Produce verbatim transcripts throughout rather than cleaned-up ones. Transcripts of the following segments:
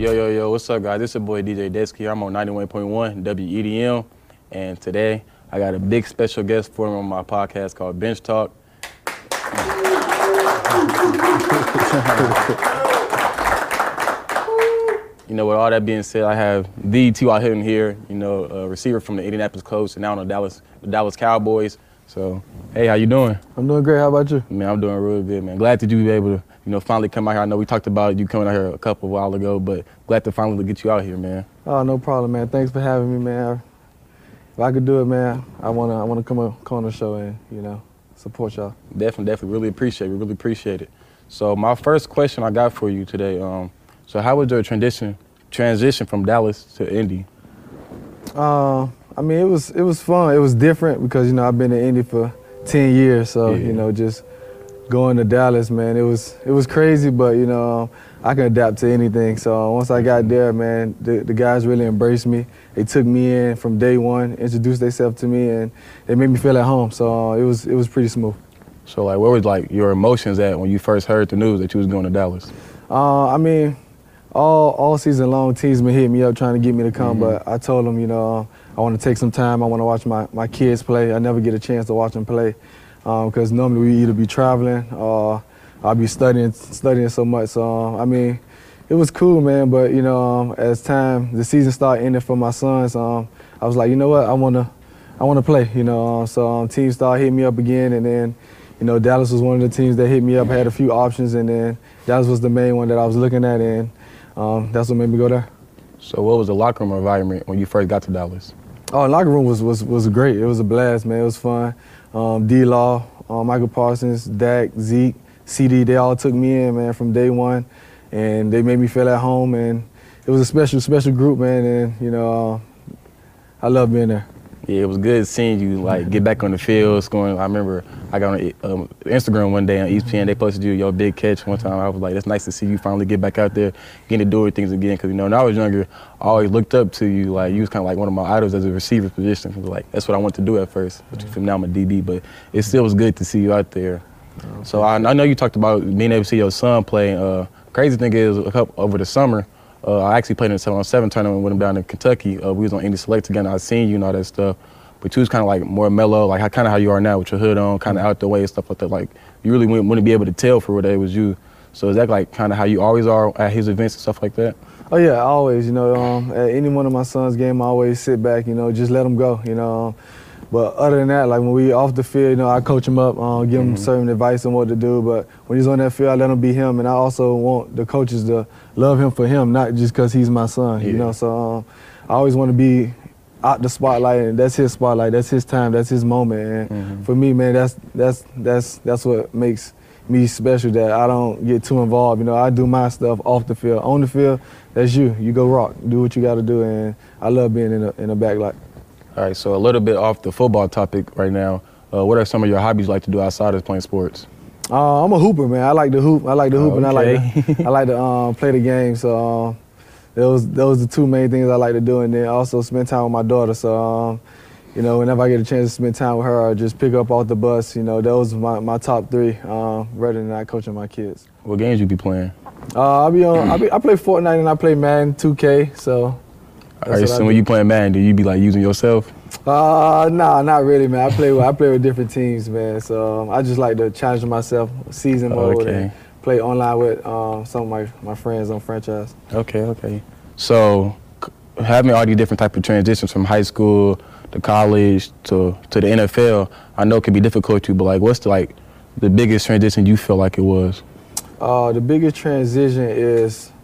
Yo, yo, yo, what's up, guys? It's your boy D J Desky. I'm on ninety-one point one W E D M, and today I got a big special guest for me on my podcast called Bench Talk. You know, with all that being said, I have the T Y Hilton here, you know, a receiver from the Indianapolis Colts and now on the Dallas, the Dallas Cowboys. So, hey, how you doing? I'm doing great. How about you? Man, I'm doing real good, man. Glad that you be able to, you know, finally come out here. I know we talked about you coming out here a couple of while ago, but glad to finally get you out here, man. Oh, no problem, man. Thanks for having me, man. If I could do it, man, I wanna, I wanna come on, come on the show and, you know, support y'all. Definitely, definitely. Really appreciate it. Really appreciate it. So my first question I got for you today. Um, so how was your transition, transition from Dallas to Indy? Uh, I mean, it was, it was fun. It was different because you know I've been in Indy for ten years, so Yeah. you know just going to Dallas, man, it was, it was crazy, but you know I can adapt to anything. So once I got there, man, the, the guys really embraced me. They took me in from day one, introduced themselves to me, and they made me feel at home. So uh, it was, it was pretty smooth. So like, where was like your emotions at when you first heard the news that you was going to Dallas? Uh, I mean, all all season long, teams been hitting me up trying to get me to come, Mm-hmm. but I told them, you know, I want to take some time. I want to watch my, my kids play. I never get a chance to watch them play because um, normally we either be traveling or I'll be studying studying so much. So, um, I mean, it was cool, man, but, you know, um, as time, the season started ending for my sons, um, I was like, you know what, I want to I want to play, you know. Um, so um, teams started hitting me up again, and then, you know, Dallas was one of the teams that hit me up. I had a few options, and then Dallas was the main one that I was looking at, and um, that's what made me go there. So what was the locker room environment when you first got to Dallas? Oh, the locker room was, was, was great. It was a blast, man. It was fun. Um, D-Law, uh, Michael Parsons, Dak, Zeke, C D, they all took me in, man, from day one, and they made me feel at home, and it was a special, special group, man, and, you know, uh, I love being there. Yeah, it was good seeing you like get back on the field, scoring. I remember I got on um, Instagram one day on E S P N. They posted you your big catch one time. I was like, it's nice to see you finally get back out there, getting to do things again. Because you know, when I was younger, I always looked up to you. Like you was kind of like one of my idols as a receiver position. Like that's what I wanted to do at first. Mm-hmm. Now I'm a D B, but it still was good to see you out there. Oh, so I, I know you talked about being able to see your son play. Uh, crazy thing is, a couple, over the summer. Uh, I actually played in the seven on seven tournament with him down in Kentucky. Uh, we was on Indy Select together. I seen you and all that stuff. But you was kind of like more mellow, like kind of how you are now with your hood on, kind of out the way and stuff like that. Like you really wouldn't, wouldn't be able to tell for what it was you. So is that like kind of how you always are at his events and stuff like that? Oh yeah, always. You know, um, at any one of my son's game, I always sit back. You know, just let him go. You know. Um, But other than that, like when we off the field, you know, I coach him up, uh, give him mm-hmm. certain advice on what to do. But when he's on that field, I let him be him, and I also want the coaches to love him for him, not just because he's my son. Yeah. You know, so um, I always want to be out the spotlight, and that's his spotlight, that's his time, that's his moment. And mm-hmm. for me, man, that's that's that's that's what makes me special. That I don't get too involved. You know, I do my stuff off the field. On the field, that's you. You go rock, do what you got to do, and I love being in the in the backlight. All right, so a little bit off the football topic right now. Uh, what are some of your hobbies you like to do outside of playing sports? Uh, I'm a hooper, man. I like to hoop. I like to hoop, oh, and okay. I like to, I like to um, play the game. So um, those those are the two main things I like to do, and then also spend time with my daughter. So um, you know, whenever I get a chance to spend time with her, or just pick up off the bus, you know, those are my, my top three. Uh, rather than not coaching my kids. What games you be playing? Uh, I be on. I be I play Fortnite and I play Madden two K. So. All right, so when you playing Madden, do you be like using yourself? Uh, nah, not really, man. I play with I play with different teams, man. So um, I just like to challenge myself, season mode, okay. and play online with um, some of my, my friends on franchise. Okay, okay. So having all these different type of transitions from high school to college to to the N F L, I know it can be difficult to you, but like, what's the like the biggest transition you feel like it was? Uh, the biggest transition is,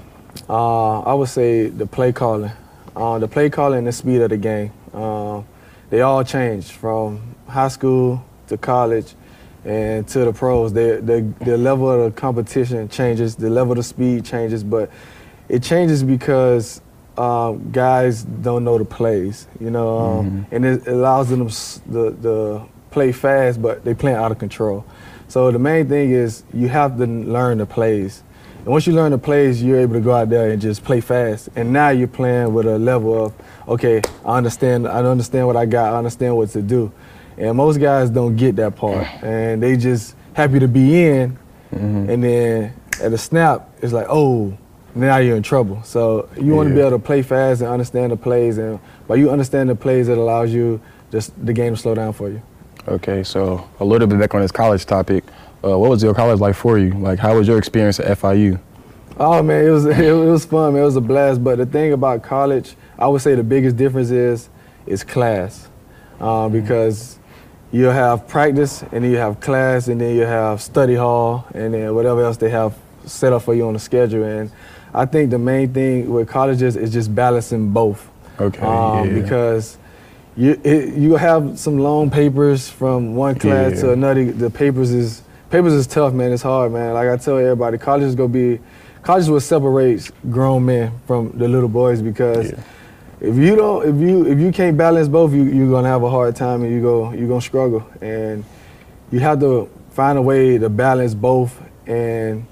uh, I would say, the play calling. Uh, the play calling and the speed of the game. Uh, they all changed from high school to college and to the pros. They, they, the level of the competition changes, the level of the speed changes, but it changes because um, guys don't know the plays, you know, um, mm-hmm. and it allows them to the, play fast, but they playing out of control. So the main thing is you have to learn the plays. And once you learn the plays, you're able to go out there and just play fast. And now you're playing with a level of, okay, I understand, I understand what I got, I understand what to do. And most guys don't get that part. And they just happy to be in, mm-hmm. and then at a snap, it's like, oh, now you're in trouble. So you want to Yeah. be able to play fast and understand the plays, and by you understand the plays, it allows you just the game to slow down for you. Okay, so a little bit back on this college topic. Uh, what was your college like for you? Like, how was your experience at F I U? Oh man, it was it was fun, man. It was a blast. But the thing about college, I would say the biggest difference is is class, uh, because you'll have practice, and then you have class, and then you have study hall, and then whatever else they have set up for you on the schedule. And I think the main thing with colleges is just balancing both. Okay, um, yeah. Because you it, you have some long papers from one class Yeah. to another. The papers is papers is tough, man. It's hard, man. Like I tell everybody, college is gonna be college is what separates grown men from the little boys, because Yeah. if you don't if you if you can't balance both, you you're gonna have a hard time, and you go you're gonna struggle. And you have to find a way to balance both. And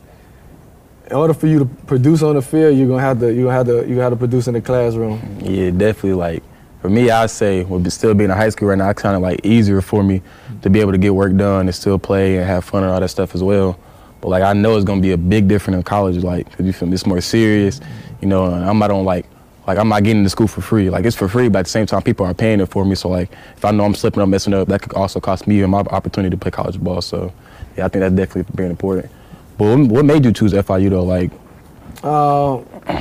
in order for you to produce on the field, you're gonna have to you gonna have to you gonna have to produce in the classroom. Yeah, definitely. Like, for me, I say, with still being in high school right now, it's kind of like easier for me to be able to get work done and still play and have fun and all that stuff as well. But like, I know it's gonna be a big difference in college, like, cause you feel it's more serious, you know. And I'm not on like, like I'm not getting into school for free. Like, it's for free, but at the same time, people are paying it for me. So like, if I know I'm slipping up, messing up, that could also cost me my opportunity to play college ball. So yeah, I think that's definitely very important. But what, what made you choose F I U though? Like, Uh,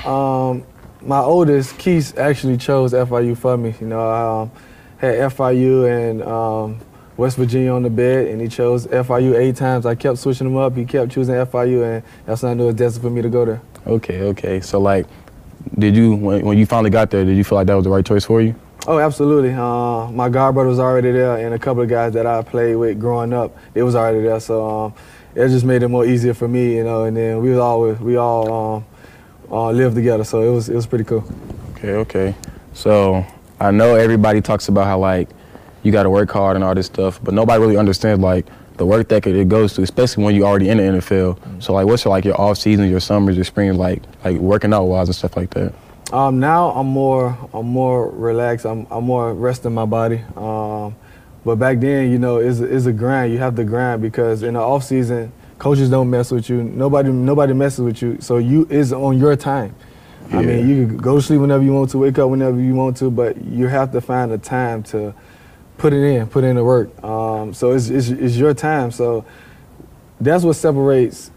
um, my oldest, Keith, actually chose F I U for me. You know, I um, had F I U and um, West Virginia on the bed, and he chose F I U eight times. I kept switching him up. He kept choosing F I U, and that's when I knew it was destined for me to go there. okay, okay. So like, did you, when, when you finally got there, did you feel like that was the right choice for you? Oh, absolutely. Uh, my god brother was already there, and a couple of guys that I played with growing up, they was already there. So um, it just made it more easier for me, you know. And then we was always we all um, uh, lived together, so it was it was pretty cool. Okay, okay. So I know everybody talks about how like you got to work hard and all this stuff, but nobody really understands like the work that it goes to, especially when you're already in the N F L. Mm-hmm. So like, what's your, like your off season, your summers, your springs, like like working out wise and stuff like that? Um, now I'm more I'm more relaxed. I'm I'm more resting my body. Um, but back then, you know, it's it's a grind. You have to grind, because in the off season, coaches don't mess with you. Nobody nobody messes with you. So you is on your time. Yeah. I mean, you can go to sleep whenever you want to, wake up whenever you want to, but you have to find the time to put it in, put in the work. Um, so it's, it's it's your time. So that's what separates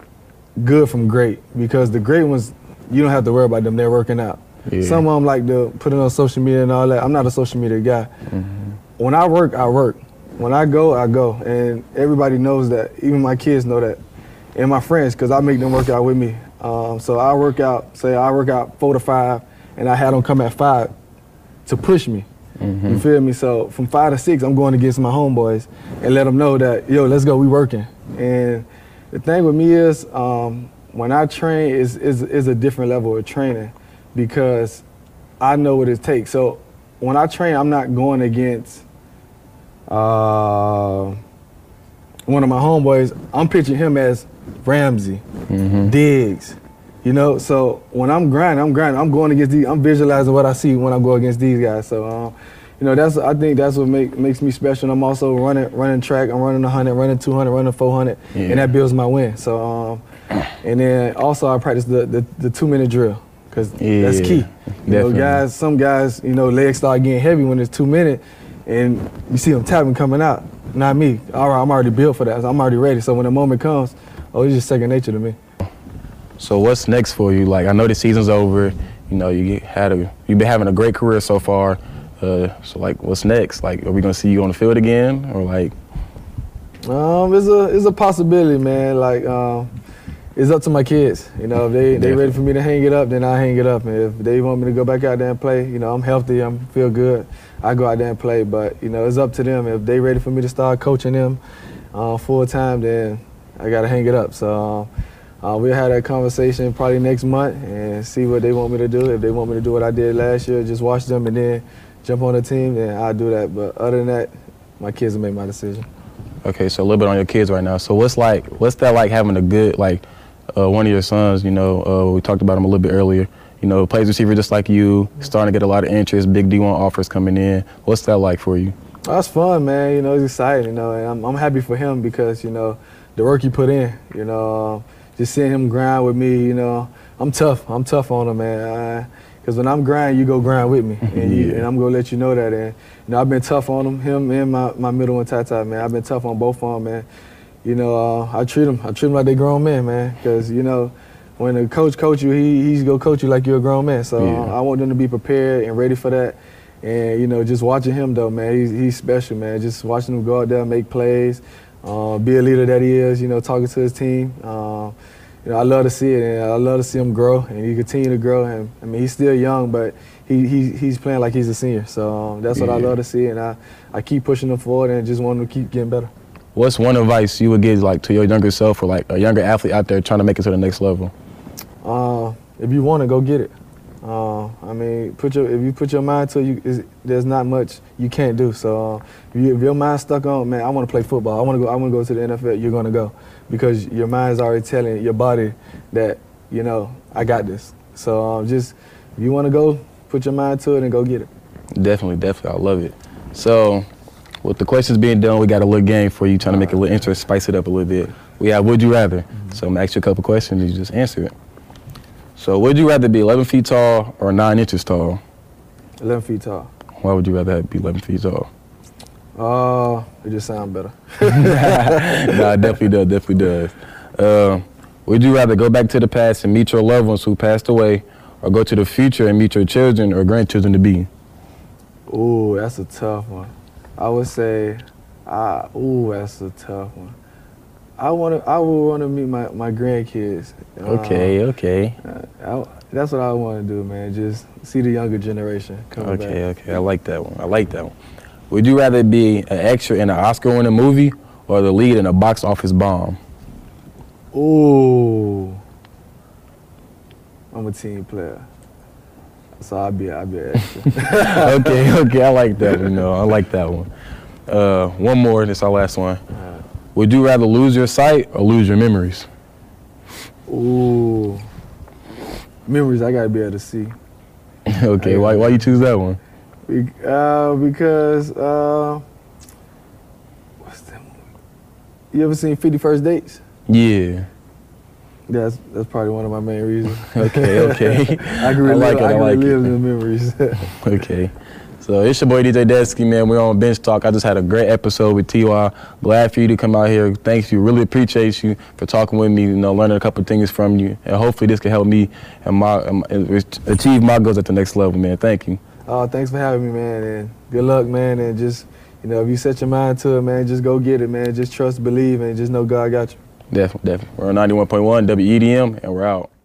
good from great, because the great ones, you don't have to worry about them. They're working out. Yeah. Some of them like to put it on social media and all that. I'm not a social media guy. Mm-hmm. When I work, I work. When I go, I go. And everybody knows that. Even my kids know that. And my friends, because I make them work out with me. Um, so I work out, say I work out four to five, and I had them come at five to push me. Mm-hmm. You feel me? So from five to six, I'm going against my homeboys and let them know that, yo, let's go, we working. And the thing with me is, um, when I train, is is is a different level of training, because I know what it takes. So when I train, I'm not going against uh, one of my homeboys. I'm pitching him as Ramsey, mm-hmm. Diggs, you know. So when I'm grinding, I'm grinding. I'm going against these. I'm visualizing what I see when I go against these guys. So, um, you know, that's I think that's what make, makes me special. And I'm also running running track. I'm running one hundred, running two hundred, running four hundred, yeah. And that builds my win. So, um, and then also I practice the the, the two minute drill, because yeah, that's key. You know, guys, some guys, you know, legs start getting heavy when it's two minutes, and you see them tapping coming out. Not me. All right, I'm already built for that. I'm already ready. So when the moment comes, oh, it's just second nature to me. So what's next for you? Like, I know the season's over. You know, you had a you've been having a great career so far. Uh, so like, what's next? Like, are we gonna see you on the field again, or like? Um, it's a it's a possibility, man. Like, um, it's up to my kids. You know, if they they ready for me to hang it up, then I hang it up. And if they want me to go back out there and play, you know, I'm healthy, I'm feel good, I go out there and play. But you know, it's up to them. If they ready for me to start coaching them uh, full time, then I gotta hang it up. So uh, we'll have that conversation probably next month and see what they want me to do. If they want me to do what I did last year, just watch them and then jump on the team, then I'll do that. But other than that, my kids will make my decision. Okay, so a little bit on your kids right now. So what's like, what's that like having a good, like, uh, one of your sons, you know, uh, we talked about him a little bit earlier, you know, plays receiver just like you, starting to get a lot of interest, big D one offers coming in. What's that like for you? Oh, that's fun, man. You know, it's exciting, you know, and I'm, I'm happy for him because, you know, the work he put in, you know, uh, just seeing him grind with me, you know, I'm tough. I'm tough on him, man. Because when I'm grind, you go grind with me, and, you, Yeah. and I'm gonna let you know that. And you know, I've been tough on him, him and my, my middle one, Tata, man. I've been tough on both of them, man. You know, uh, I treat them, I treat them like they grown men, man. Because you know, when a coach coach you, he he's gonna coach you like you're a grown man. So Yeah. uh, I want them to be prepared and ready for that. And you know, just watching him though, man, he's he's special, man. Just watching him go out there, make plays, uh, be a leader that he is. You know, talking to his team. Uh, You know, I love to see it, and I love to see him grow, and he continue to grow. And I mean, he's still young, but he, he he's playing like he's a senior. So um, that's what I Yeah. love to see, and I, I keep pushing him forward and just want him to keep getting better. What's one advice you would give like to your younger self or like a younger athlete out there trying to make it to the next level? Uh, if you want to, go get it. Uh, I mean, put your if you put your mind to it, you, is, there's not much you can't do. So uh, if, you, if your mind's stuck on, man, I want to play football. I want to go. I want to go to the N F L. You're gonna go because your mind's already telling your body that you know I got this. So um, just if you want to go, put your mind to it and go get it. Definitely, definitely. I love it. So with the questions being done, we got a little game for you, trying to make it a little interesting, spice it up a little bit. We have Would You Rather. Mm-hmm. So I'm going to ask you a couple questions and you just answer it. So would you rather be eleven feet tall or nine inches tall? eleven feet tall. Why would you rather be eleven feet tall? Uh, it just sounds better. Nah, it definitely does, definitely does. Uh, would you rather go back to the past and meet your loved ones who passed away, or go to the future and meet your children or grandchildren to be? Ooh, that's a tough one. I would say, uh, ooh, that's a tough one. I want to. I would want to meet my, my grandkids. Okay, Uh, okay. I, that's what I want to do, man. Just see the younger generation coming back. Okay, okay. I like that one. I like that one. Would you rather be an extra in an Oscar-winning movie or the lead in a box office bomb? Ooh, I'm a team player, so I'll be I'll be an extra. Okay, okay. I like that one. No, I like that one. Uh, one more. This is our last one. Uh, Would you rather lose your sight or lose your memories? Ooh, memories I gotta be able to see. Okay. Why? Why you choose that one? Be- Uh, because uh, what's that movie? You ever seen fifty First Dates? Yeah. That's that's probably one of my main reasons. Okay. Okay. I can relive, I like it. I I can like relive it. the memories. Okay. So it's your boy D J Desky, man. We're on Bench Talk. I just had a great episode with T Y. Glad for you to come out here. Thanks you. Really appreciate you for talking with me, you know, learning a couple things from you. And hopefully this can help me and my, and achieve my goals at the next level, man. Thank you. Uh, thanks for having me, man, and good luck, man. And just, you know, if you set your mind to it, man, just go get it, man. Just trust, believe, and just know God got you. Definitely, definitely. We're on ninety-one point one W E D M, and we're out.